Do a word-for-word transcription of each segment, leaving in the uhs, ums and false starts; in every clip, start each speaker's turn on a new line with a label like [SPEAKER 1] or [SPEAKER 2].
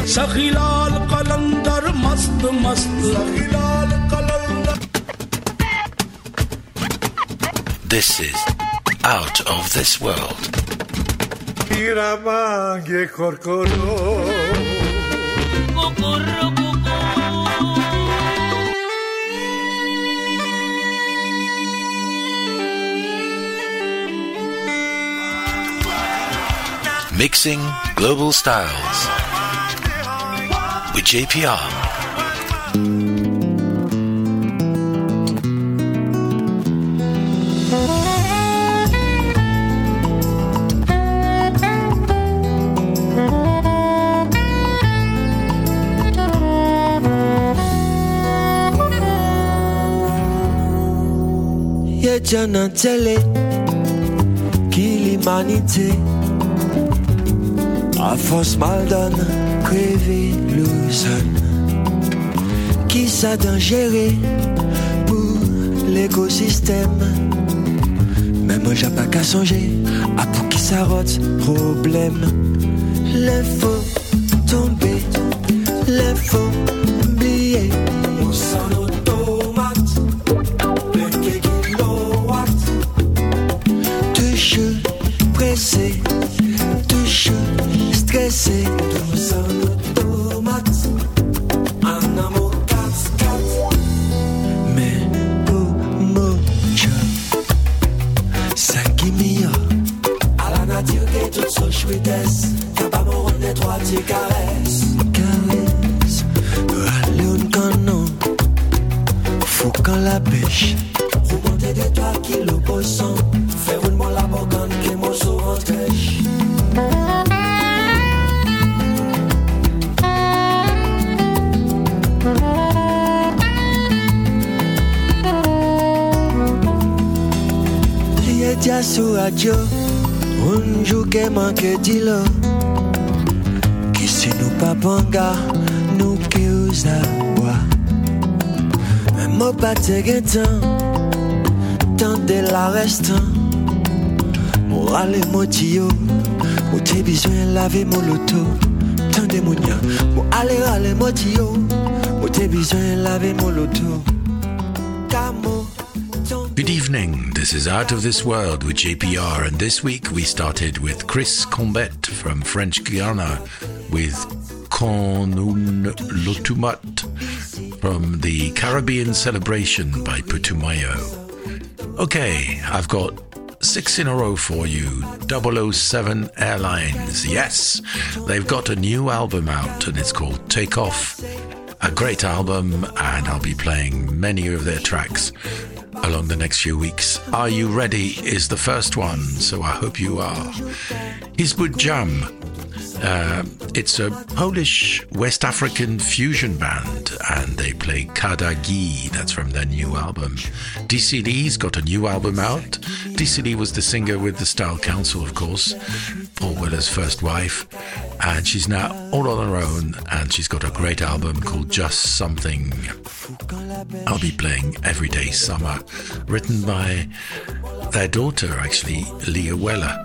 [SPEAKER 1] सखीलाल कलंदर मस्त मस्त सखीलाल कलंदर.
[SPEAKER 2] This is Out of This World.
[SPEAKER 3] Iramange korkoro.
[SPEAKER 2] Mixing global styles with J P R.
[SPEAKER 4] Y'a John télé qui l'humanité à force mal donne, crever le son. Qui ça dangereux pour l'écosystème? Mais moi j'ai pas qu'à songer à pour qui ça rote problème. L'info tomber, l'info oublier. On s'en automate, vingt kilowatts. Toujours pressé, toujours stressé, tous en automate, en amour quatre quatre. Mais pour mon job, ça qui m'y a à la nature qui est toute son chouettesse, t'as pas mon rôle des trois petits caresses. Caresses, allez on canon, faut qu'on la pêche. Remonter des toits qui l'opposent, faire une molle à bocane qui m'en souvent trèche. Dia sur radio, un jour que manque d'îlot. Qui si nous pas banga, nous qui ose à boire. Un mot pas te guettant, tant de la restant. Pour aller motio, où t'es besoin laver mon loto. Tant de mounia, pour aller aller motio, où t'es besoin laver mon loto. Camo.
[SPEAKER 2] Good evening, this is Out of This World with J P R, and this week we started with Chris Combet from French Guiana with Con un Lotumat from the Caribbean Celebration by Putumayo. Okay, I've got six in a row for you. double oh seven Airlines, yes, they've got a new album out and it's called Take Off. A great album, and I'll be playing many of their tracks along the next few weeks. Are You Ready is the first one, so I hope you are. Hizbut Jam. Uh, it's a Polish West African fusion band, and they play Kadagi. That's from their new album. D C Lee's got a new album out. D C Lee was the singer with the Style Council, of course, Paul Weller's first wife, and she's now all on her own, and she's got a great album called Just Something. I'll be playing Everyday Summer, written by their daughter, actually, Leah Weller.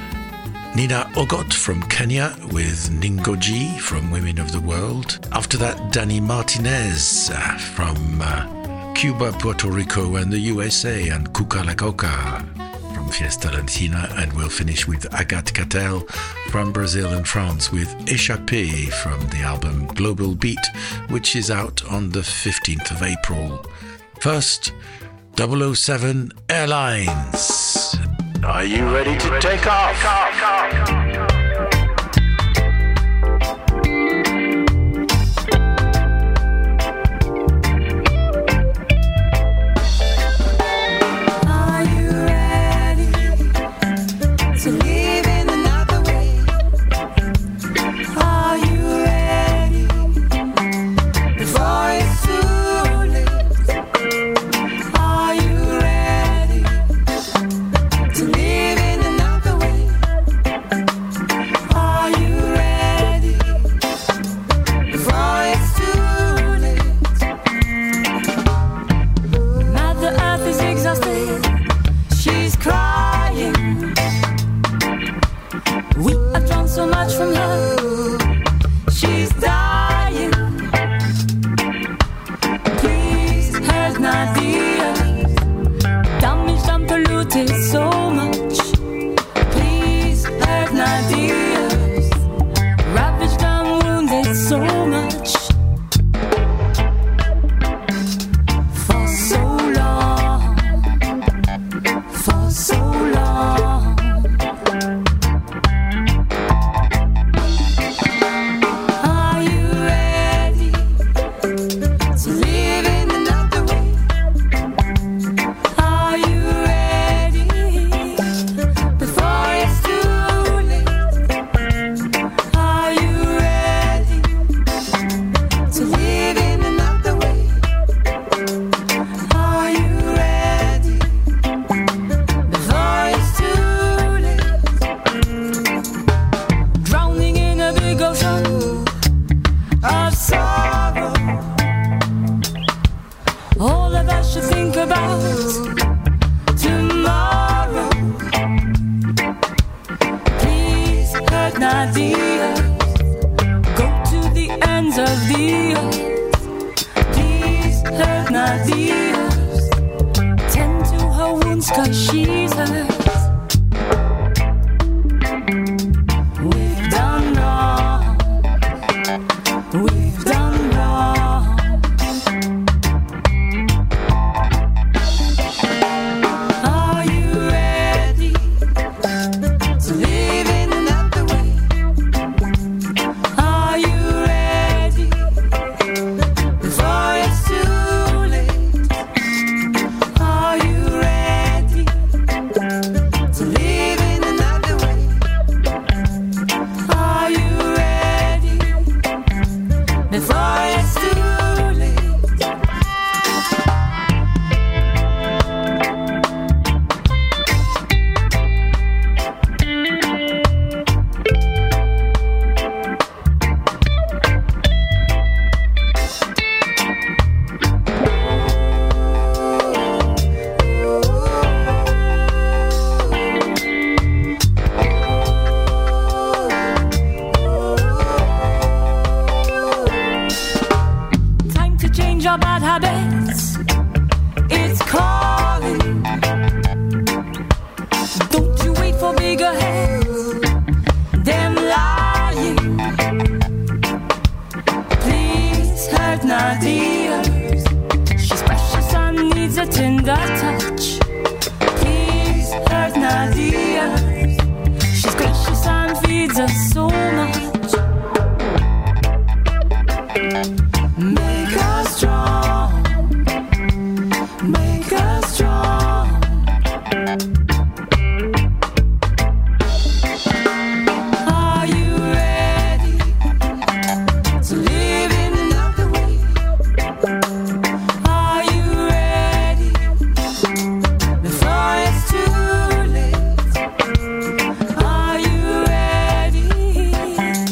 [SPEAKER 2] Nina Ogot from Kenya with Ningoji from Women of the World. After that, Danny Martinez uh, from uh, Cuba, Puerto Rico and the U S A, and Cuca La Coca from Fiesta Latina. And we'll finish with Agathe Catel from Brazil and France with Échappé from the album Global Beat, which is out on the fifteenth of April. First, double oh seven Airlines. Are you ready to take off?
[SPEAKER 5] To live in another way. Nadia, damaged and polluted so much. Please hurt Nadia, ravaged and wounded so much. For so long, for so long. Are you ready to live in another way? Are you ready before it's too late? Are you ready to live in another way? Are you ready before it's too late? Drowning in a big ocean of sorrow. All of us should think about tomorrow. Please hurt Nadia, go to the ends of the earth. Please hurt Nadia, tend to her wounds 'cause she's hurt. We've done wrong, we've done wrong. Are you ready to live in another way? Are you ready before it's too late? Are you ready to live in another way? Are you ready before it's too late? Time to change our bad habits. It's calling. Don't you wait for bigger heads. Them lying. Please hurt Nadia. She's precious and needs a tender touch. Please hurt Nadia. She's gracious and feeds us so much. Make us strong, make us strong. Are you ready to live in another way? Are you ready before it's too late? Are you ready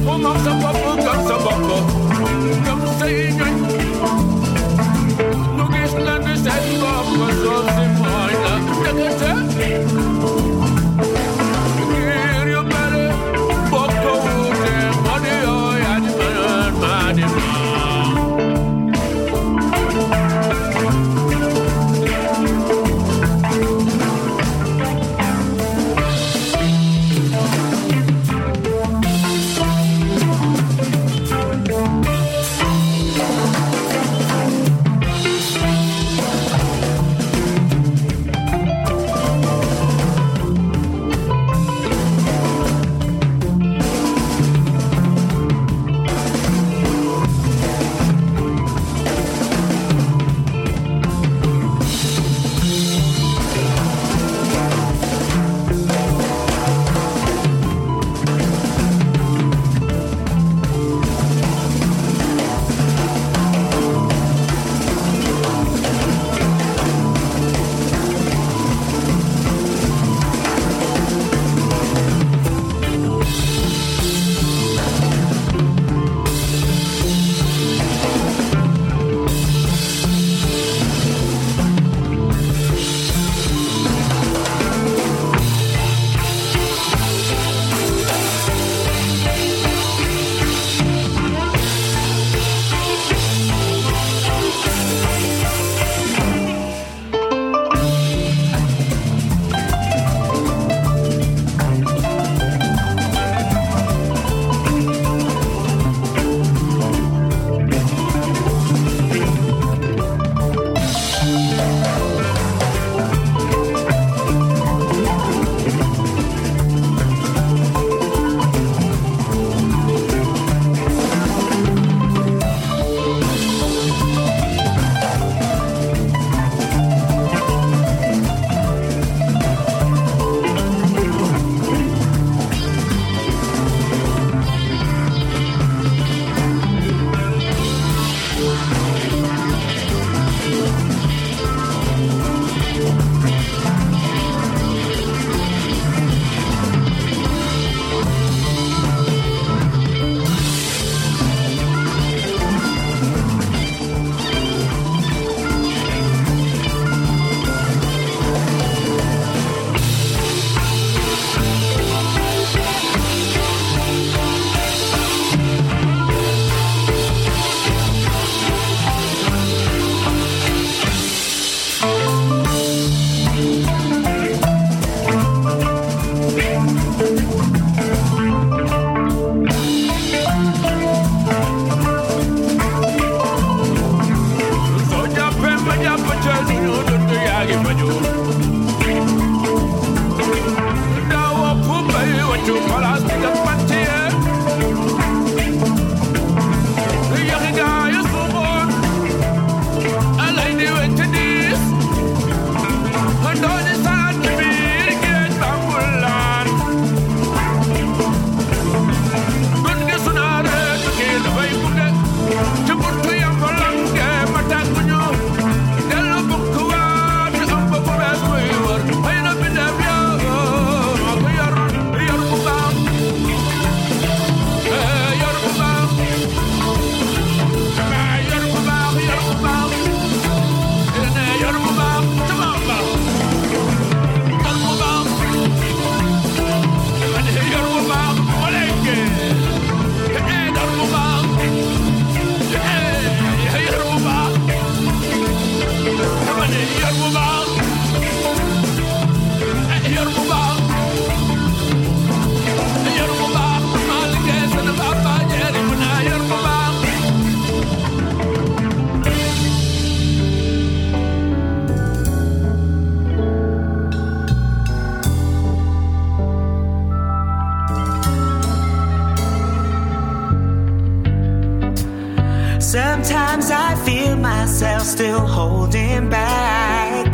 [SPEAKER 6] Sometimes I feel myself still holding back,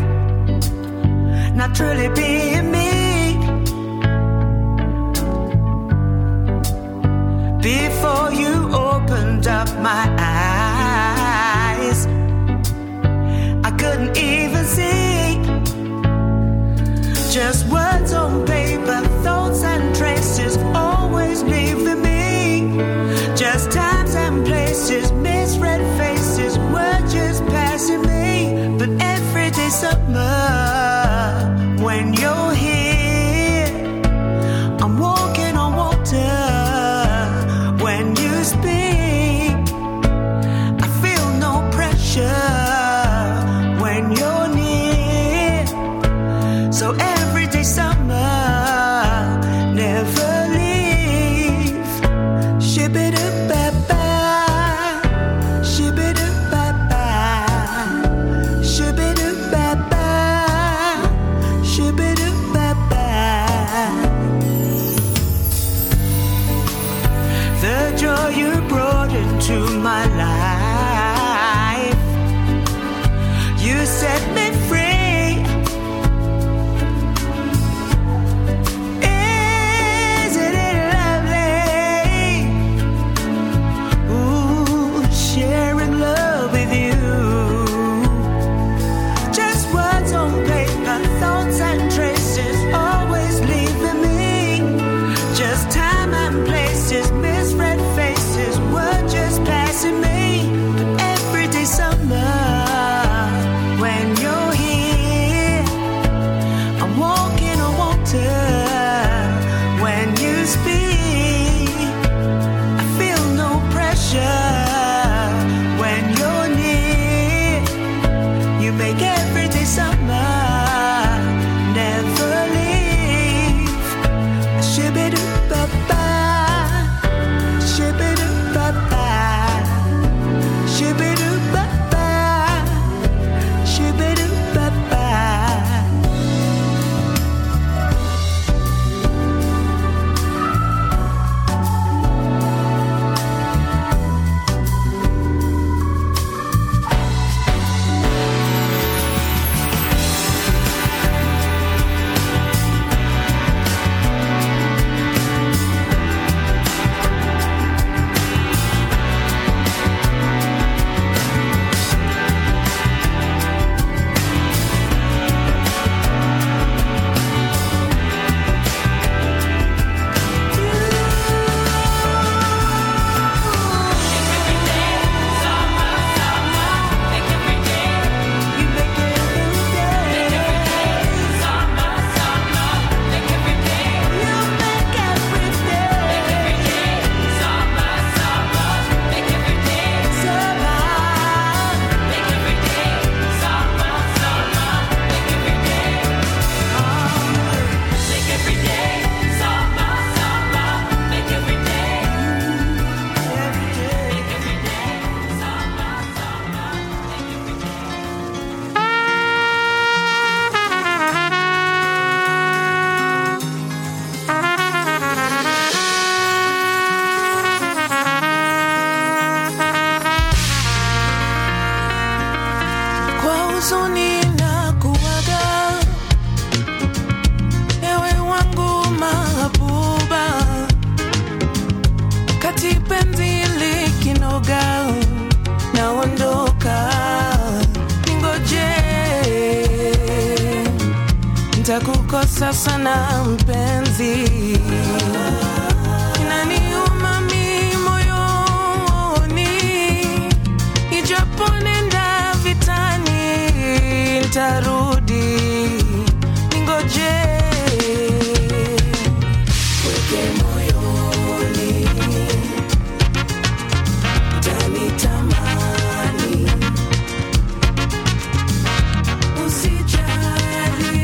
[SPEAKER 6] not truly being me. Before you opened up my eyes, I couldn't even see. Just words on paper, thoughts and traces always leaving me. into my life. You set me free. Isn't it lovely? Ooh, sharing love with you. Just words on paper, thoughts and traces, always leaving me. Just time and places, misread faces, were just passing me. Every day summer, when you're here, I'm walking on water. When you speak, I feel no pressure. When you're near, you make every day summer, never leave. Shibidoo-ba-ba, shibidoo-ba-ba, shibidoo-ba-ba, shibidoo-ba-ba. Kwa huzuni na kuaga, ewe wangu mahabuba, kati penzi likinoga, naondoka, ningoje, nitakukosa sana mpenzi. Inaniuma mi moyoni, ijapo nenda vitani, nitarudi, ningoje, weke moyoni, utanitamani, usijali.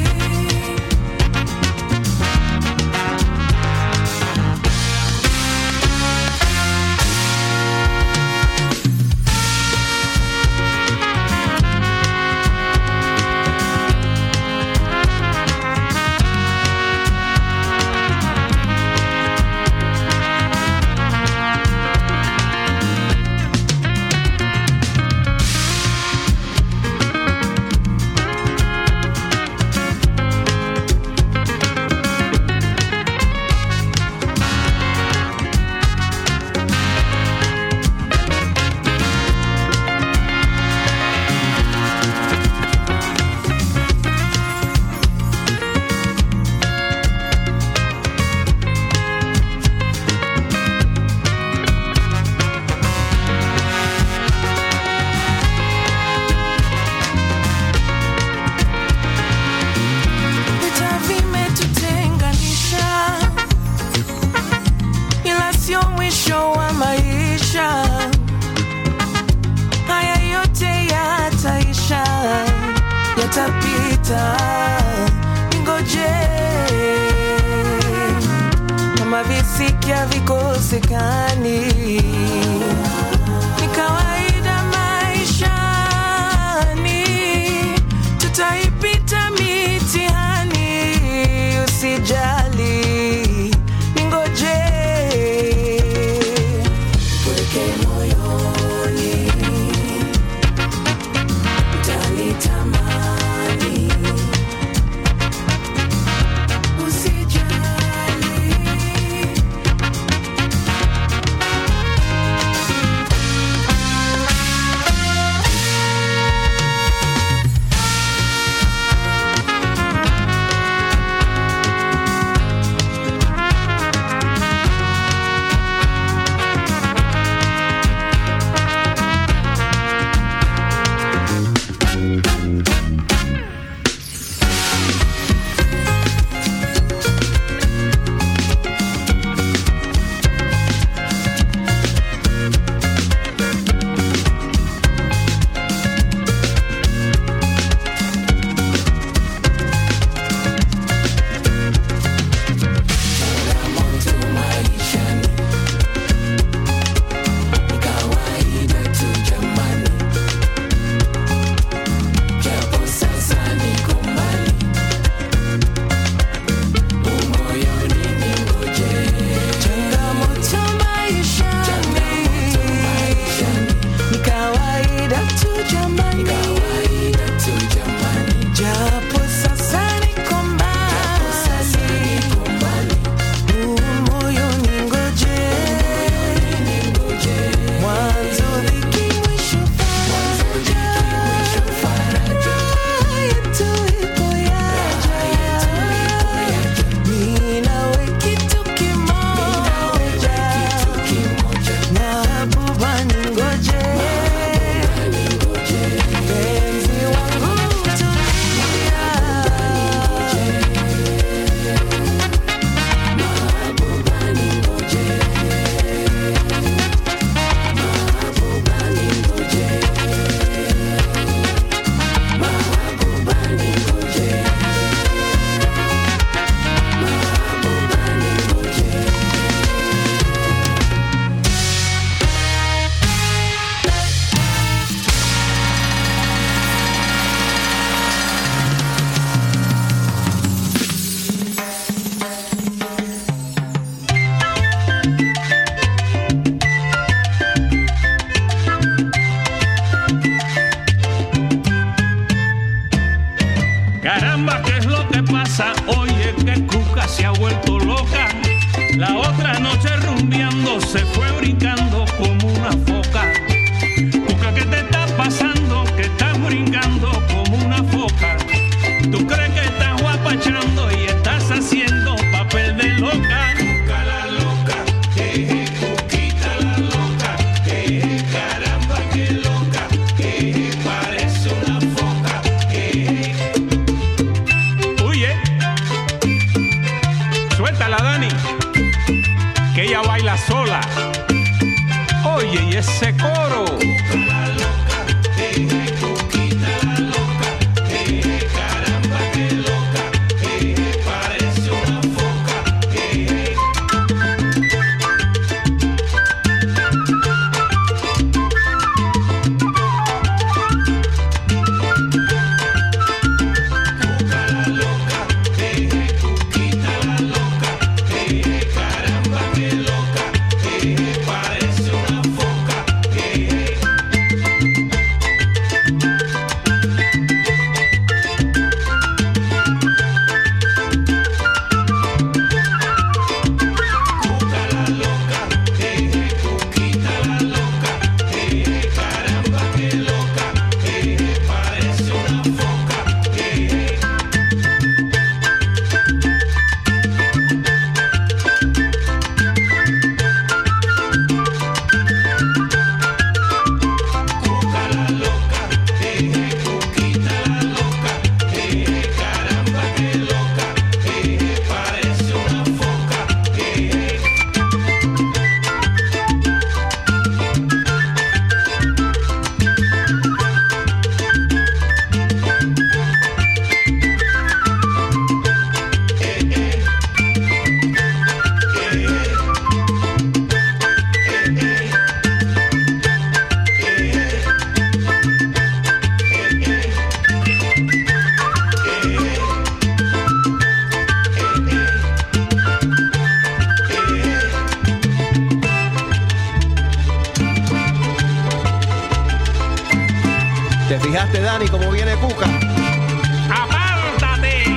[SPEAKER 6] yatapita, ningoje kama visiki havikosekani, ni kawaida maishani, tutaipita mitihani, usijali, ningoje weke moyo
[SPEAKER 7] ella baila sola. Oye, y ese coro.
[SPEAKER 8] ¿Te fijaste, Dani, cómo viene Cuca?
[SPEAKER 7] ¡Apártate!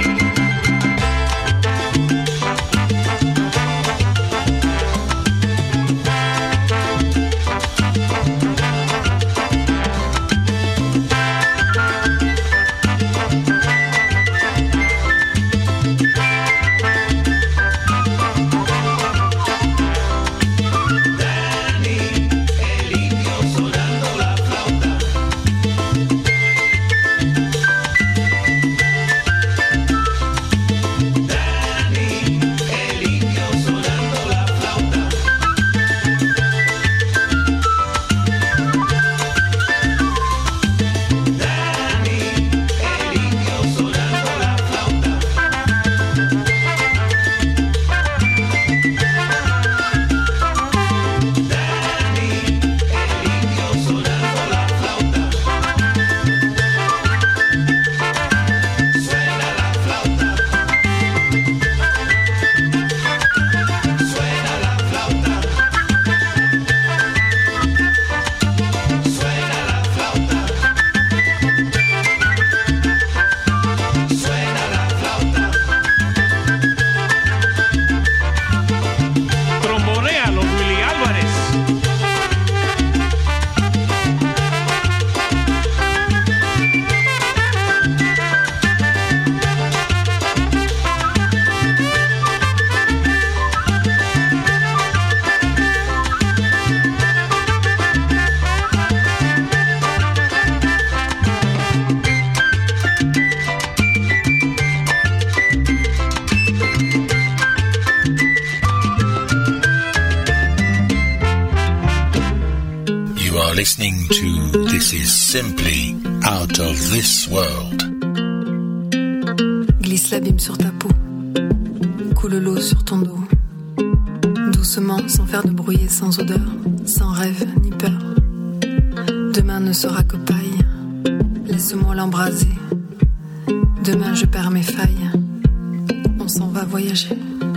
[SPEAKER 2] Listening to This Is Simply Out of This World.
[SPEAKER 9] Glisse l'abîme sur ta peau, coule l'eau sur ton dos, doucement, sans faire de bruit et sans odeur, sans rêve ni peur. Demain ne sera que paille, laisse-moi l'embraser. Demain je perds mes failles, on s'en va voyager.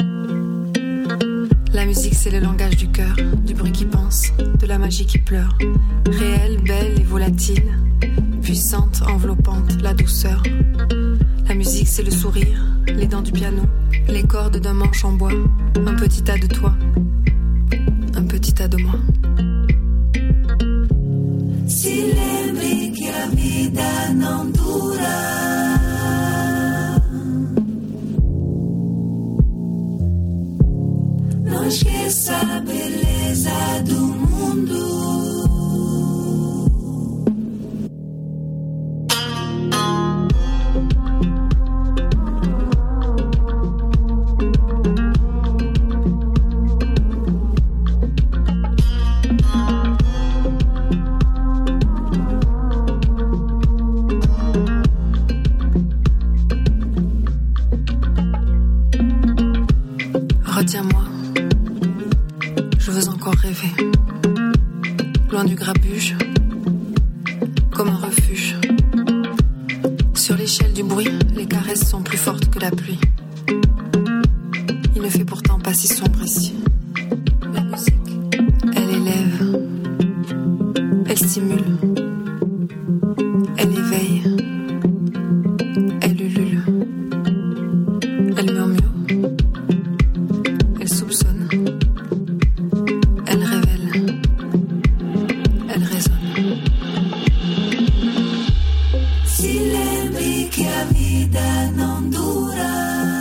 [SPEAKER 9] La musique c'est le langage du cœur, du bruit qui pense, de la magie qui pleure. Réelle, belle et volatile, puissante, enveloppante, la douceur. La musique c'est le sourire, les dents du piano, les cordes d'un manche en bois. Un petit tas de toi, un petit tas de moi.
[SPEAKER 4] Si lembri que a vida não dura, não esqueça a beleza do mundo.
[SPEAKER 9] Retiens-moi, je veux encore rêver. Loin du grabuge, comme un refuge. Sur l'échelle du bruit, les caresses sont plus fortes que la pluie. Il ne fait pourtant pas si sombre ici. La musique, elle élève, elle stimule, elle éveille, elle ulule, elle murmure, elle soupçonne, elle révèle, elle résonne.
[SPEAKER 4] Si lembri che a vida non dura.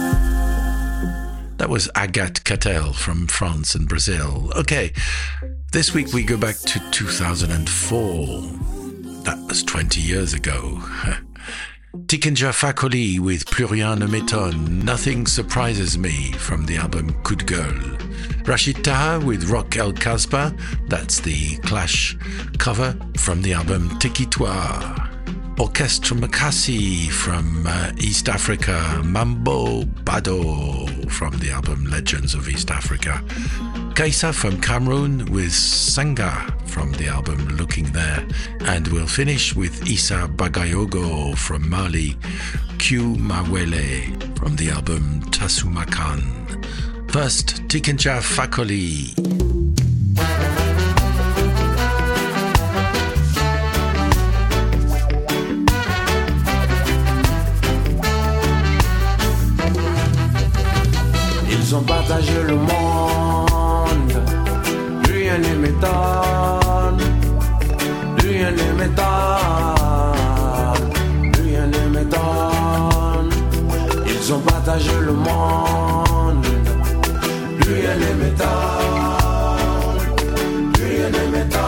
[SPEAKER 2] That was Agathe Cattell from France and Brazil. Okay, this week we go back to two thousand four. That was twenty years ago. Tikenja Fakoly with Plus rien ne m'étonne, Nothing Surprises Me from the album Coup de Gueule. Rachid Taha with Rock El Kasbah, that's the Clash cover from the album Tiki Toi. Orchestre Makasi from uh, East Africa, Mambo Bado from the album Legends of East Africa. Kaisa from Cameroon with Sanga from the album Looking There. And we'll finish with Issa Bagayogo from Mali, Q Mawele from the album Tasumakan. First, Tikenja Fakoly.
[SPEAKER 10] Ils ont partagé le monde, plus rien ne m'étonne, plus rien ne m'étonne, plus rien ne m'étonne. Ils ont partagé le monde, plus rien ne m'étonne, plus rien ne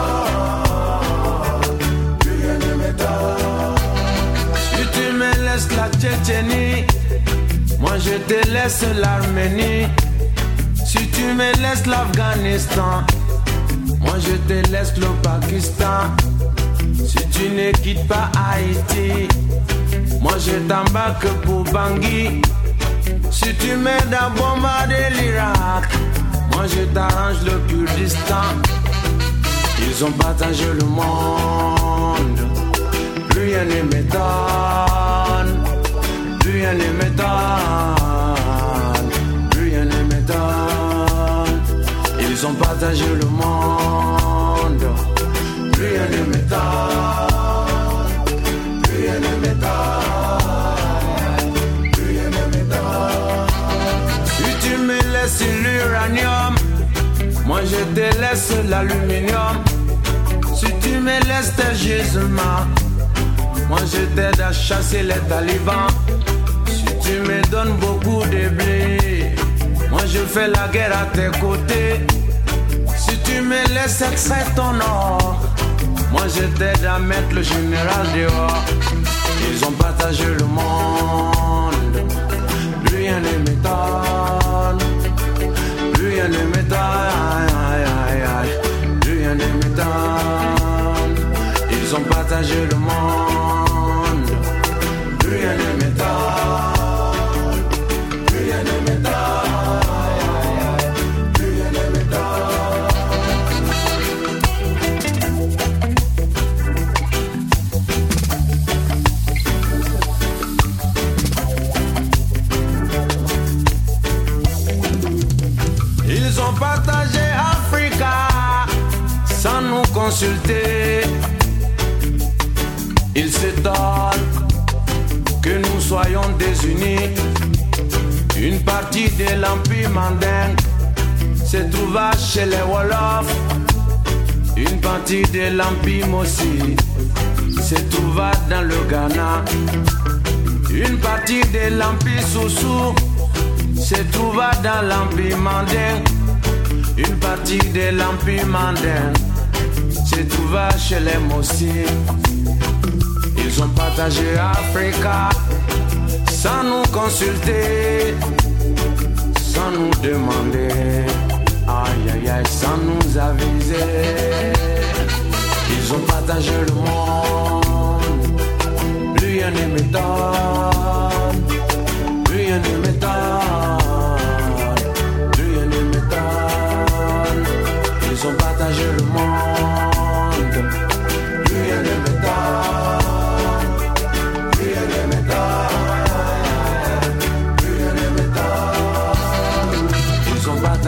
[SPEAKER 10] m'étonne, plus rien ne m'étonne. Si tu me laisses la Tchétchénie, moi je te laisse l'Arménie. Si tu me laisses l'Afghanistan, moi je te laisse le Pakistan. Si tu ne quittes pas Haïti, moi je t'embarque pour Bangui. Si tu m'aides à bombarder l'Irak, moi je t'arrange le Kurdistan. Ils ont partagé le monde, plus rien ne m'étonne. Plus rien ne m'étonne, plus rien ne m'étonne. Ils ont partagé le monde, plus rien ne m'étonne, plus rien ne m'étonne, plus rien ne m'étonne. Si tu me laisses l'uranium, moi je te laisse l'aluminium. Si tu me laisses tes gisements, moi je t'aide à chasser les talibans. Tu me donnes beaucoup de blé, moi je fais la guerre à tes côtés. Si tu me laisses extraire ton or, moi je t'aide à mettre le général dehors. Ils ont partagé le monde, plus rien ne m'étonne, plus rien ne m'étonne, plus rien ne m'étonne. Ils ont partagé le monde, plus rien ne m'étonne. Ils ont partagé Africa sans nous consulter. Ils s'étonnent que nous soyons désunis. Une partie de l'Empire mandingue se trouva chez les Wolofs. Une partie de l'Empire Mossi se trouva dans le Ghana. Une partie de l'Empire Soussou se trouva dans l'Empire mandingue. Une partie de l'Empire mandingue se trouva chez les Mossi. Ils ont partagé Africa sans nous consulter, sans nous demander, aïe aïe aïe, sans nous aviser. Ils ont partagé le monde, plus rien ne m'étonne, plus rien ne m'étonne, plus rien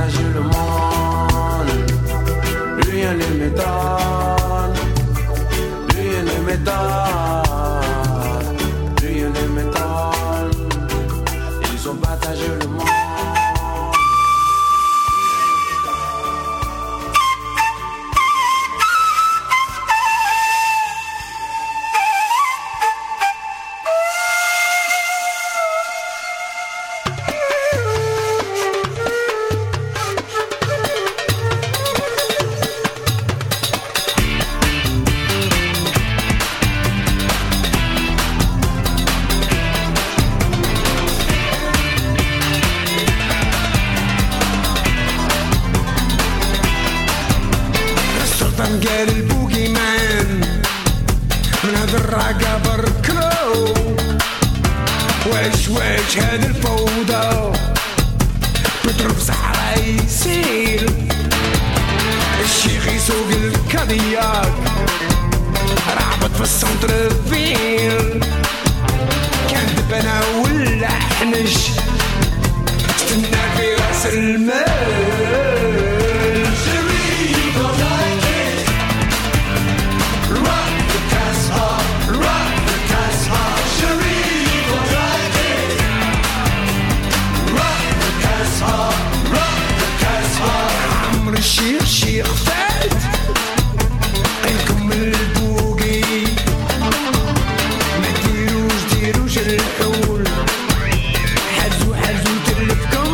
[SPEAKER 10] partager le monde. Rien ne m'étonne, rien ne m'étonne, rien ne m'étonne. Ils ont partagé le monde.
[SPEAKER 11] قال البوكي مان من هذا الرقا بركلو واش واش هاد الفوضى بتروح صحراء يسير الشيخ يسوق الكادياك رعبت في السنتر فيل كان دبنا ولا حنش استنى في راس المال الشيخ شيخ فات قلكم البوقي ما ديروش ديروش الحول حزو حزو تلفكم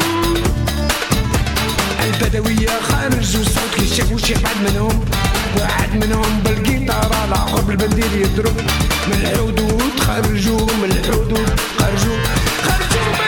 [SPEAKER 11] البدوية خرجوا صوت كي شافوا شي حد منهم واحد منهم بالقيطارة الآخر بالبندير يضرب من الحدود خرجوا من الحدود خرجوا خرجوا من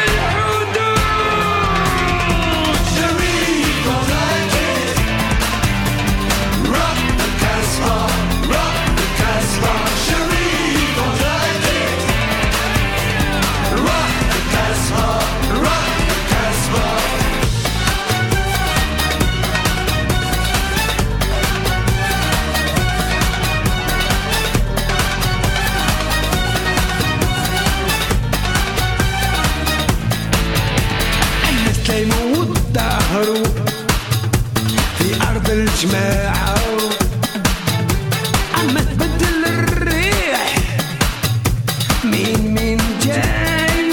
[SPEAKER 11] في أرض الجماعة عم تبدل الريح مين مين جاي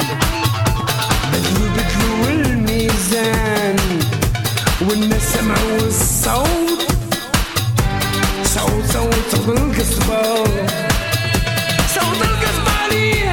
[SPEAKER 11] بدلو بدلو الميزان والناس سمعوا الصوت صوت صوت صوت القصبة صوت القصبة ليه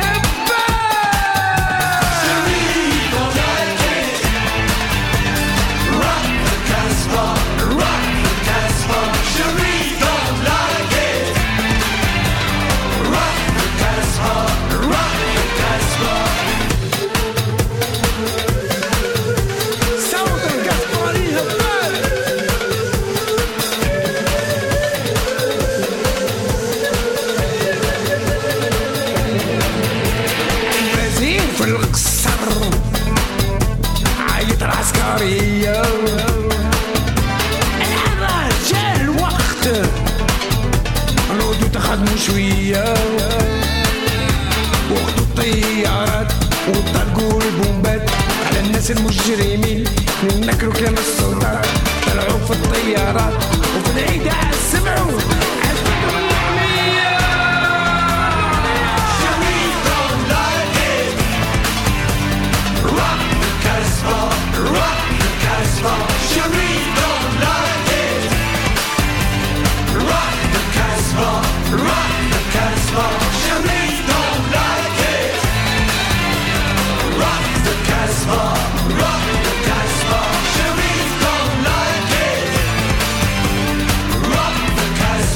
[SPEAKER 11] العسكرية العبا جاء الوقت نعودو تخدمو شوية وقت الطيارات وطلقوا البومبات على الناس المجرمين نكروا كلام السلطات طلعوا في الطيارات وفي العيد سمعوا
[SPEAKER 10] Rock the Casbah.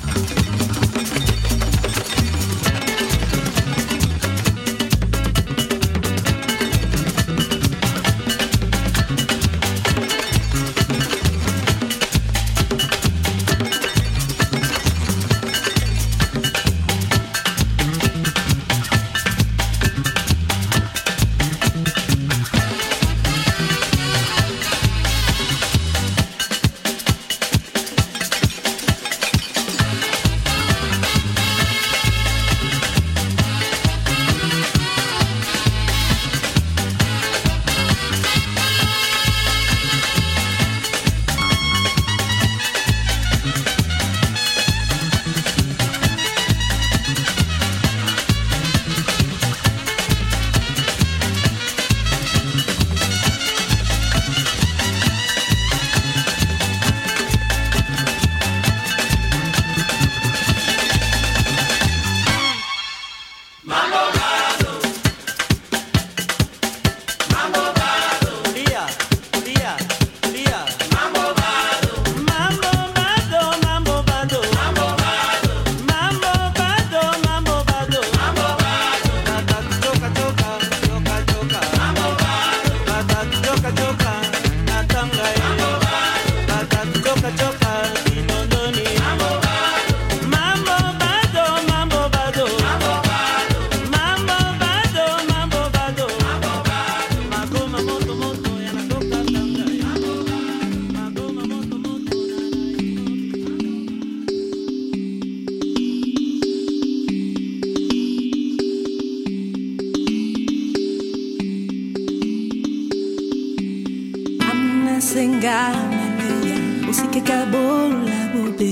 [SPEAKER 12] Senga malaya usike kabola bobe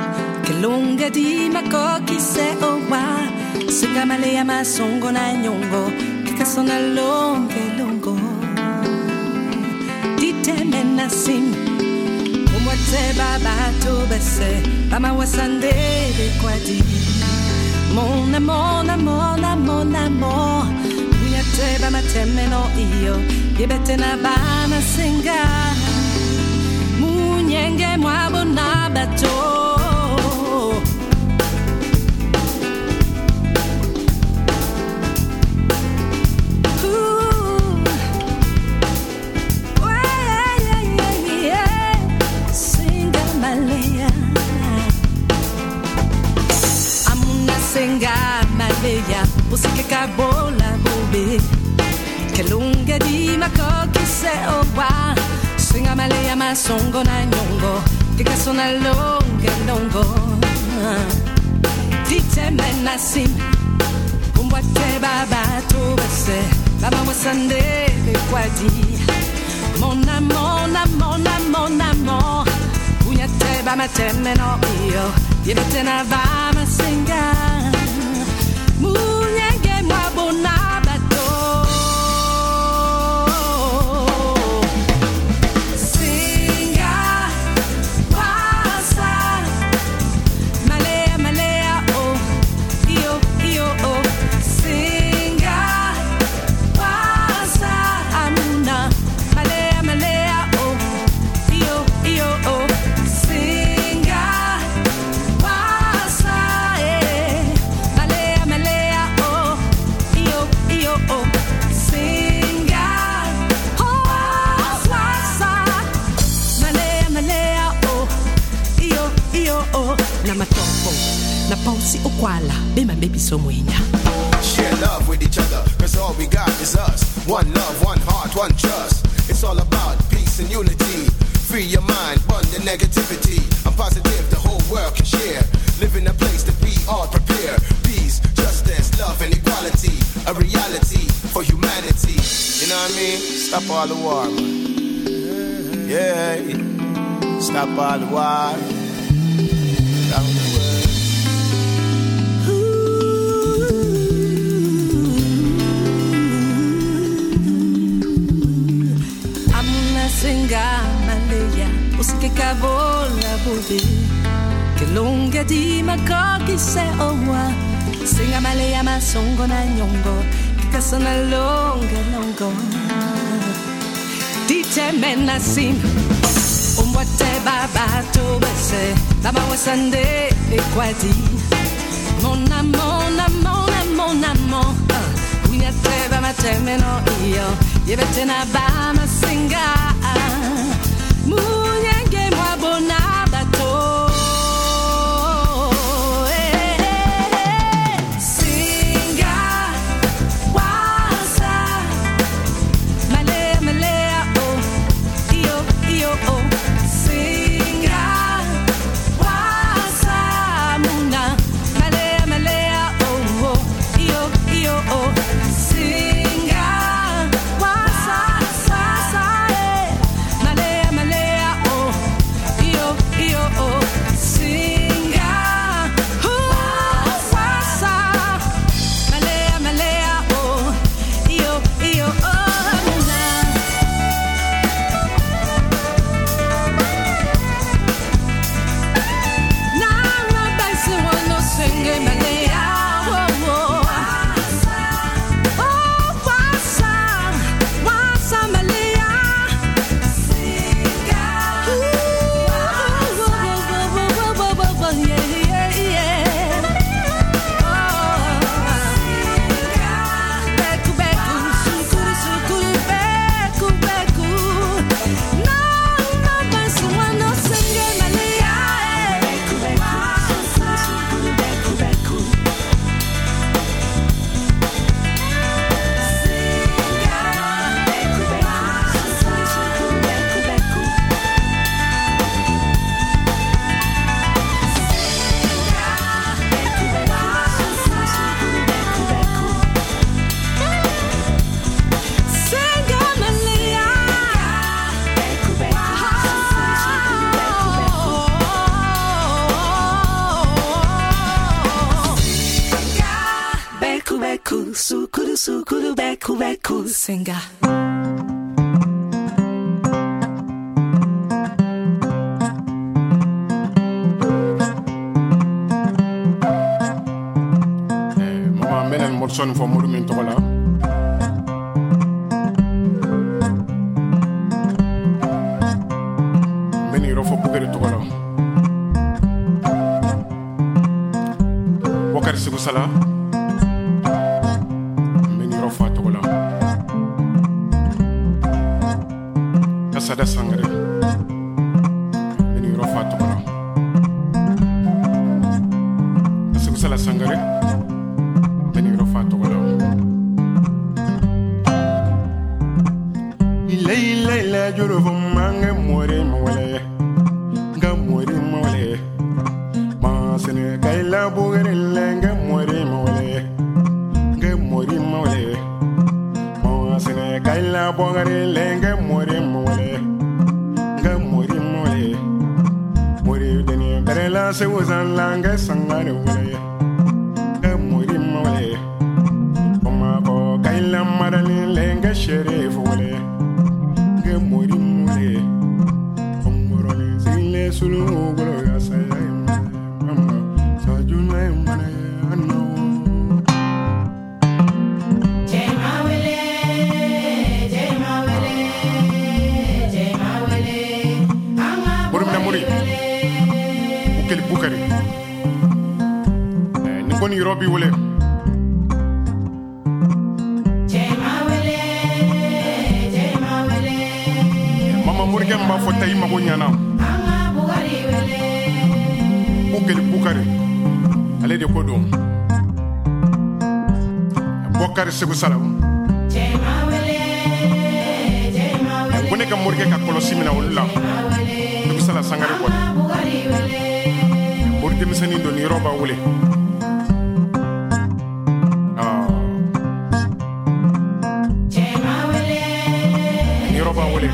[SPEAKER 12] kelonga di makoki se owa senga malaya masongo na nyongo kikasona longe longo diteme nasim umwate baba to bese bama wasande de kwadi mon amour mon amour mon amour uyate bama temeno iyo yebete na bana senga munyenge mwabo na bato Senga malaya amuna senga malaya usike kabola bobe kelunga di makoki se owa singa malaya masongo na nyongo kikasona longe longo diteme nasim umwate baba to bese baba wasande kwadi mon amour mon amour mon amour unyate baba temeno iyo yebete na baba singa munyenge mwabona si ukwala bema baby somwenya
[SPEAKER 13] share love with each other cause all we got is us one love one heart one trust it's all about peace and unity free your mind burn the negativity I'm positive the whole world can share live in a place that we all prepare peace justice love and equality a reality for humanity you know what I mean stop all the war man yeah stop all the war down the world
[SPEAKER 12] senga malaya usike kabola bobe kelonga di makoki se owa senga malaya masongo na nyongo kikasona longe longo diteme nasim umwate baba to bese baba wasande de quoi dire. Mon amour, mon amour, mon amour. We not tell my terminal io. You better not buy my singer. Munyenge mwa bona bato. Singa.
[SPEAKER 14] Mama menen morson fo modu min tokola. Meni ro fo bugere tokola. Wakar sibu sala. Sada sangare meni rofa to bana asu sala sangare meni rofa to bana ilay ilay la juro fo mange more mole ga more mole ma sene kayla bugere lenga more mole ga more mole ma sene kayla bugere lenga more mole la se wazan langa sangare wale e muri mole oma ko kaila marali lenga sherif wale ge muri mole omoro le sile sulu golo ya sayay mama sajuna mane anno jema wale jema wale jema wale ama muri na muri Bukari Bukari ni koni robi wole Jema wele Jema wele Mama Murgem ba fota yi mago nyana Mama Bukari wele Bukari Bukari ale de kodom Bukari Sebu Salam Jema wele Jema wele Kone ka Murge ka kolosi mina wala Sebu Salam sangare ko Bukari wele Demisani do ni roba wule ah Jema wule ni roba wule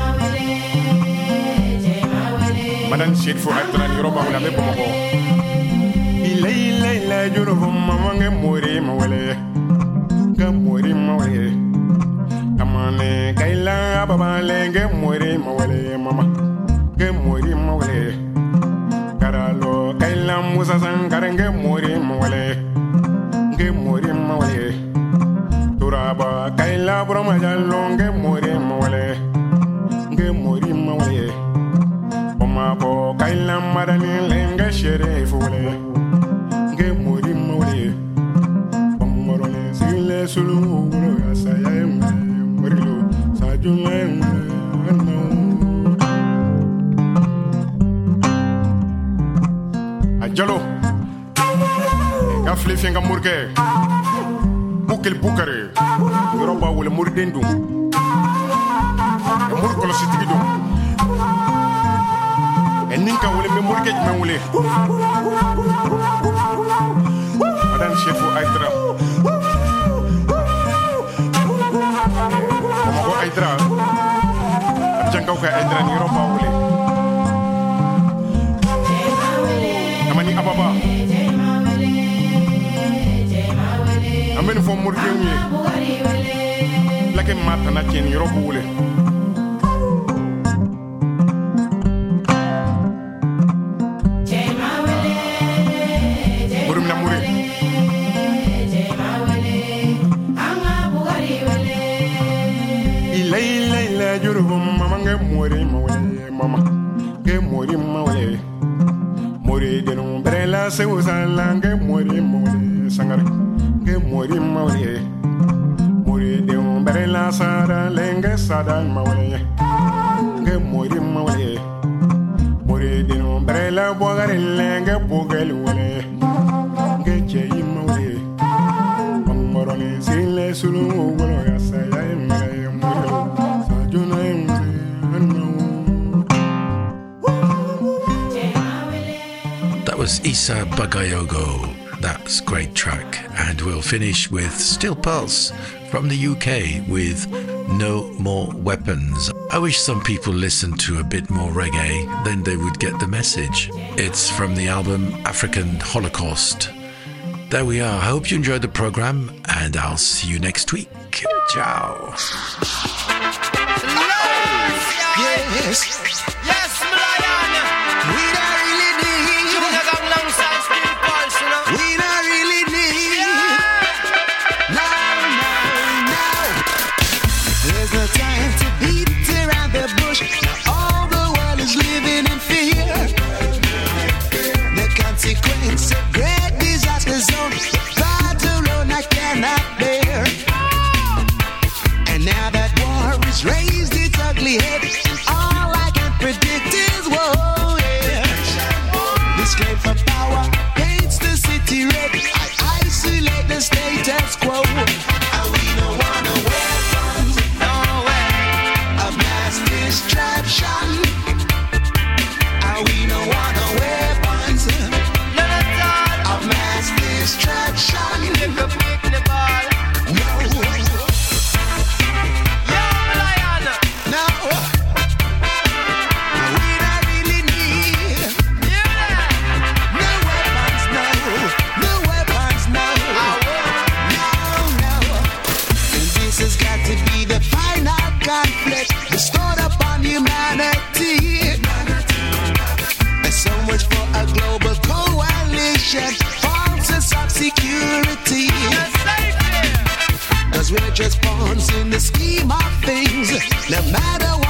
[SPEAKER 14] Jema wule madan Cheikhou Aïdara ni roba wule be ko ko ilay ilay la juro mama nge more ma wule ga more ma wule amane kaila baba lenge more ma wule mama ge more ma wule karalo kaila musa sangarenge mori mole ge mori mole turaba kaila broma jalonge mori mole ge mori mole oma ko kaila marani lenga shere fule ga flefi nga murke bukel bukare yoruba wala murdendu e mur ko ci tigi dum e ninka wala me murke me wala madame chefu aitra ko aitra jangaw ka aitra ni yoruba wala amani ababa amen fo murdenye lake mata na ken yoruba wala mama nge mori mawale mama nge mori mawale mori denu brela se usala nge mori mawale sangare nge mori mawale mori denu brela sara lenge sada mawale nge mori mawale mori denu brela bogare lenge bogel wale nge cheyi mawale mangoroni sile sulu wolo ya saya mare mori sajuna
[SPEAKER 2] That was Issa Bagayogo. That's a great track. And we'll finish with Still Pulse from the U K with No More Weapons. I wish some people listened to a bit more reggae, then they would get the message. It's from the album African Holocaust. There we are. I hope you enjoyed the program, and I'll see you next week. Ciao.
[SPEAKER 4] Yes, yes, Brian. We don't really need. You have a long side still pulse, you know. We don't really need. Yeah. No, no, no. There's no time to beat around the bush. All the world is living in fear. The consequence of great disaster zone. God alone I cannot bear. And now that war is raised its ugly head. Predict is war, yeah. This claim for power paints the city red. I isolate the status quo. And we don't want no weapons, no way of mass destruction. And we don't want no weapons, none at all of mass destruction. Lift up, pick the ball. No. Yeah, Lion. No. Bestowed upon humanity. There's so much for a global coalition, forces of security. Cause we're just pawns in the scheme of things. No matter what